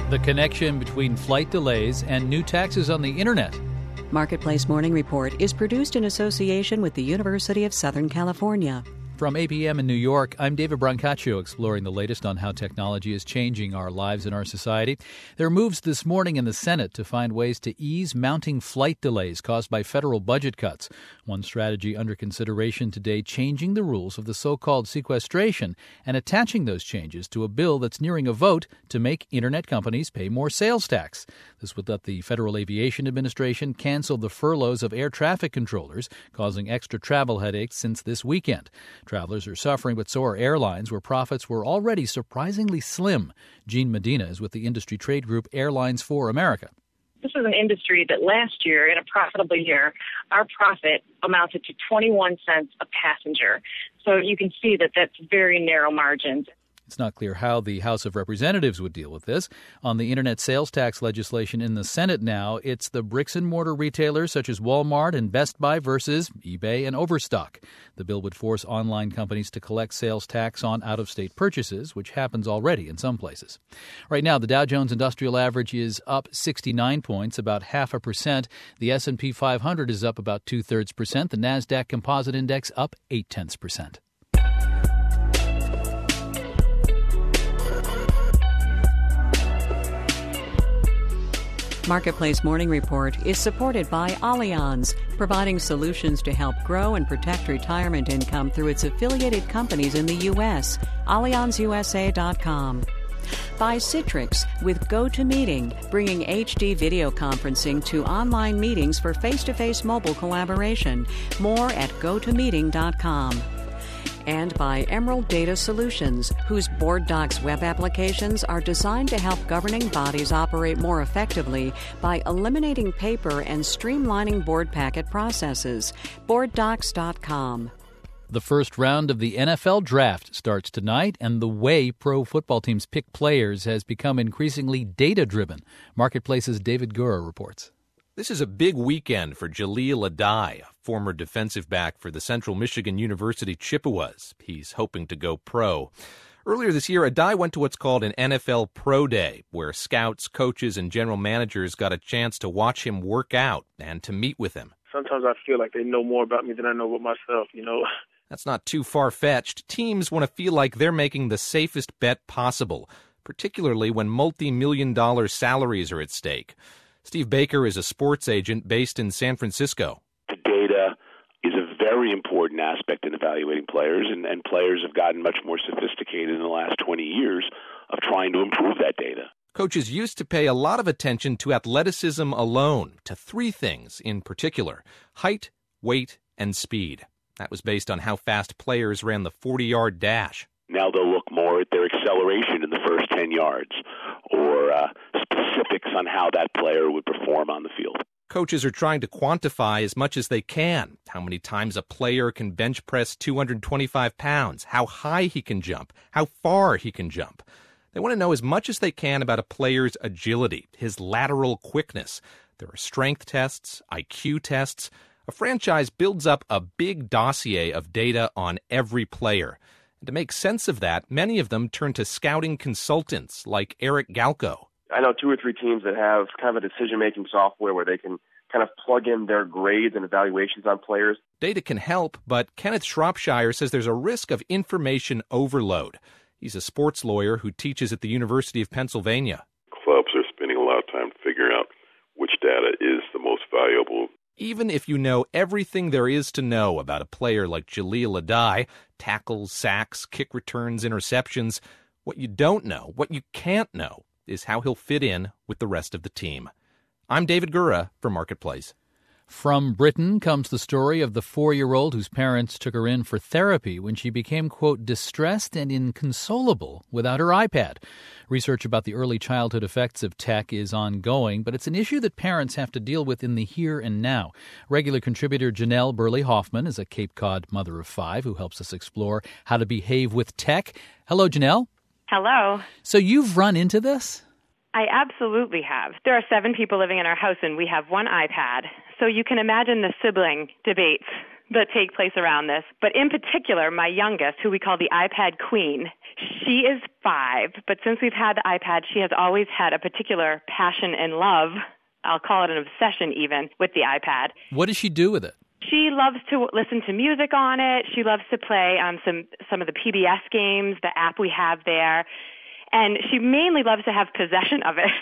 The connection between flight delays and new taxes on the internet. Marketplace Morning Report is produced in association with the University of Southern California. From APM in New York, I'm David Brancaccio, exploring the latest on how technology is changing our lives and our society. There are moves this morning in the Senate to find ways to ease mounting flight delays caused by federal budget cuts. One strategy under consideration today, changing the rules of the so-called sequestration and attaching those changes to a bill that's nearing a vote to make internet companies pay more sales tax. This would let the Federal Aviation Administration cancel the furloughs of air traffic controllers, causing extra travel headaches since this weekend. Travelers are suffering, but so are airlines, where profits were already surprisingly slim. Gene Medina is with the industry trade group Airlines for America. This is an industry that last year, in a profitable year, our profit amounted to 21 cents a passenger. So you can see that that's very narrow margins. It's not clear how the House of Representatives would deal with this. On the internet sales tax legislation in the Senate now, it's the bricks-and-mortar retailers such as Walmart and Best Buy versus eBay and Overstock. The bill would force online companies to collect sales tax on out-of-state purchases, which happens already in some places. Right now, the Dow Jones Industrial Average is up 69 points, about 0.5%. The S&P 500 is up about 0.2%. The NASDAQ Composite Index up 0.8%. Marketplace Morning Report is supported by Allianz, providing solutions to help grow and protect retirement income through its affiliated companies in the U.S. AllianzUSA.com. By Citrix with GoToMeeting, bringing HD video conferencing to online meetings for face-to-face mobile collaboration. More at GoToMeeting.com. And by Emerald Data Solutions, whose Board Docs web applications are designed to help governing bodies operate more effectively by eliminating paper and streamlining board packet processes. BoardDocs.com. The first round of the NFL Draft starts tonight, and the way pro football teams pick players has become increasingly data-driven. Marketplace's David Gura reports. This is a big weekend for Jaleel Addae, a former defensive back for the Central Michigan University Chippewas. He's hoping to go pro. Earlier this year, Addae went to what's called an NFL Pro Day, where scouts, coaches, and general managers got a chance to watch him work out and to meet with him. Sometimes I feel like they know more about me than I know about myself, That's not too far-fetched. Teams want to feel like they're making the safest bet possible, particularly when multi-million-dollar salaries are at stake. Steve Baker is a sports agent based in San Francisco. The data is a very important aspect in evaluating players, and players have gotten much more sophisticated in the last 20 years of trying to improve that data. Coaches used to pay a lot of attention to athleticism alone, to three things in particular: height, weight, and speed. That was based on how fast players ran the 40-yard dash. Now they'll look more at their acceleration in the first 10 yards or specifics on how that player would perform on the field. Coaches are trying to quantify as much as they can how many times a player can bench press 225 pounds, how high he can jump, how far he can jump. They want to know as much as they can about a player's agility, his lateral quickness. There are strength tests, IQ tests. A franchise builds up a big dossier of data on every player. And to make sense of that, many of them turn to scouting consultants like Eric Galko. I know 2 or 3 teams that have kind of a decision-making software where they can kind of plug in their grades and evaluations on players. Data can help, but Kenneth Shropshire says there's a risk of information overload. He's a sports lawyer who teaches at the University of Pennsylvania. Clubs are spending a lot of time figuring out which data is the most valuable. Even if you know everything there is to know about a player like Jaleel Addae, tackles, sacks, kick returns, interceptions, what you don't know, what you can't know, is how he'll fit in with the rest of the team. I'm David Gura for Marketplace. From Britain comes the story of the 4-year-old whose parents took her in for therapy when she became, quote, distressed and inconsolable without her iPad. Research about the early childhood effects of tech is ongoing, but it's an issue that parents have to deal with in the here and now. Regular contributor Janelle Burley-Hoffman is a Cape Cod mother of 5 who helps us explore how to behave with tech. Hello, Janelle. Hello. So you've run into this? I absolutely have. There are 7 people living in our house, and we have one iPad. So you can imagine the sibling debates that take place around this. But in particular, my youngest, who we call the iPad Queen, she is 5, but since we've had the iPad, she has always had a particular passion and love, I'll call it an obsession even, with the iPad. What does she do with it? She loves to listen to music on it. She loves to play some of the PBS games, the app we have there. And she mainly loves to have possession of it.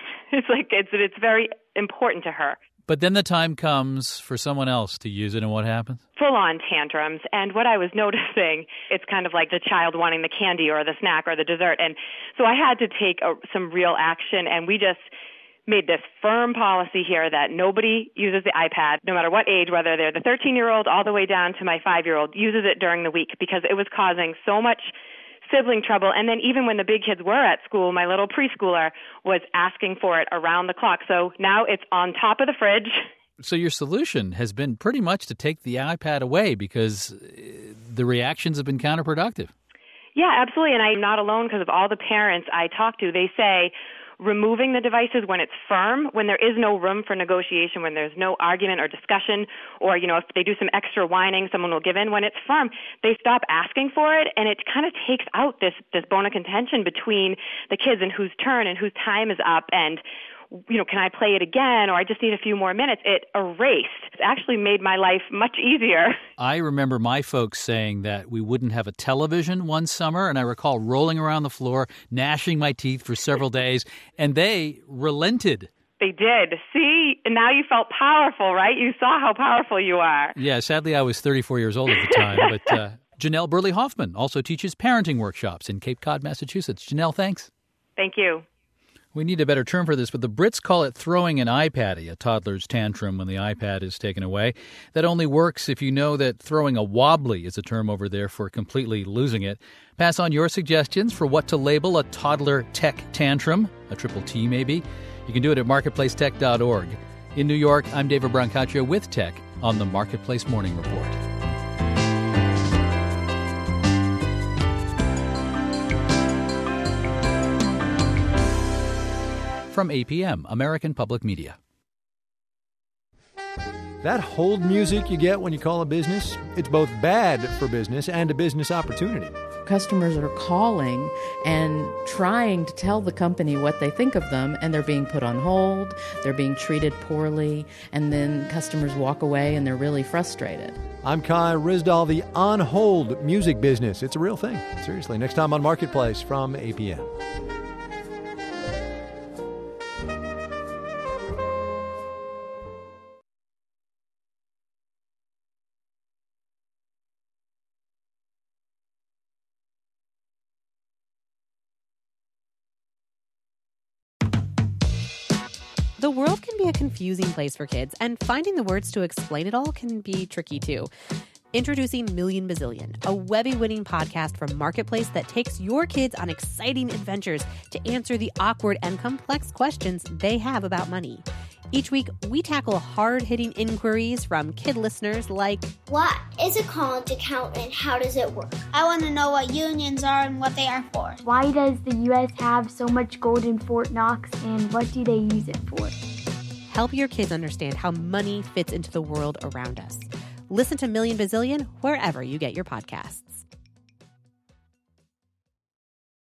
It's very important to her. But then the time comes for someone else to use it, and what happens? Full-on tantrums. And what I was noticing, it's kind of like the child wanting the candy or the snack or the dessert. And so I had to take some real action, and we just made this firm policy here that nobody uses the iPad, no matter what age, whether they're the 13-year-old all the way down to my 5-year-old, uses it during the week because it was causing so much sibling trouble. And then even when the big kids were at school, my little preschooler was asking for it around the clock. So now it's on top of the fridge. So your solution has been pretty much to take the iPad away because the reactions have been counterproductive. Yeah, absolutely. And I'm not alone because of all the parents I talk to. They say removing the devices when it's firm, when there is no room for negotiation, when there's no argument or discussion, or, if they do some extra whining, someone will give in. When it's firm, they stop asking for it, and it kind of takes out this bone of contention between the kids and whose turn and whose time is up, and can I play it again, or I just need a few more minutes? It erased. It's actually made my life much easier. I remember my folks saying that we wouldn't have a television one summer, and I recall rolling around the floor, gnashing my teeth for several days, and they relented. They did. See, and now you felt powerful, right? You saw how powerful you are. Yeah, sadly I was 34 years old at the time, but Janelle Burley-Hoffman also teaches parenting workshops in Cape Cod, Massachusetts. Janelle, thanks. Thank you. We need a better term for this, but the Brits call it throwing an iPaddy, a toddler's tantrum when the iPad is taken away. That only works if you know that throwing a wobbly is a term over there for completely losing it. Pass on your suggestions for what to label a toddler tech tantrum, a triple T maybe. You can do it at marketplacetech.org. In New York, I'm David Brancaccio with Tech on the Marketplace Morning Report. From APM, American Public Media. That hold music you get when you call a business, it's both bad for business and a business opportunity. Customers are calling and trying to tell the company what they think of them, and they're being put on hold, they're being treated poorly, and then customers walk away and they're really frustrated. I'm Kai Rizdal, the on-hold music business. It's a real thing. Seriously, next time on Marketplace from APM. The world can be a confusing place for kids, and finding the words to explain it all can be tricky too. Introducing Million Bazillion, a Webby-winning podcast from Marketplace that takes your kids on exciting adventures to answer the awkward and complex questions they have about money. Each week, we tackle hard-hitting inquiries from kid listeners like, what is a college account and how does it work? I want to know what unions are and what they are for. Why does the U.S. have so much gold in Fort Knox and what do they use it for? Help your kids understand how money fits into the world around us. Listen to Million Bazillion wherever you get your podcasts.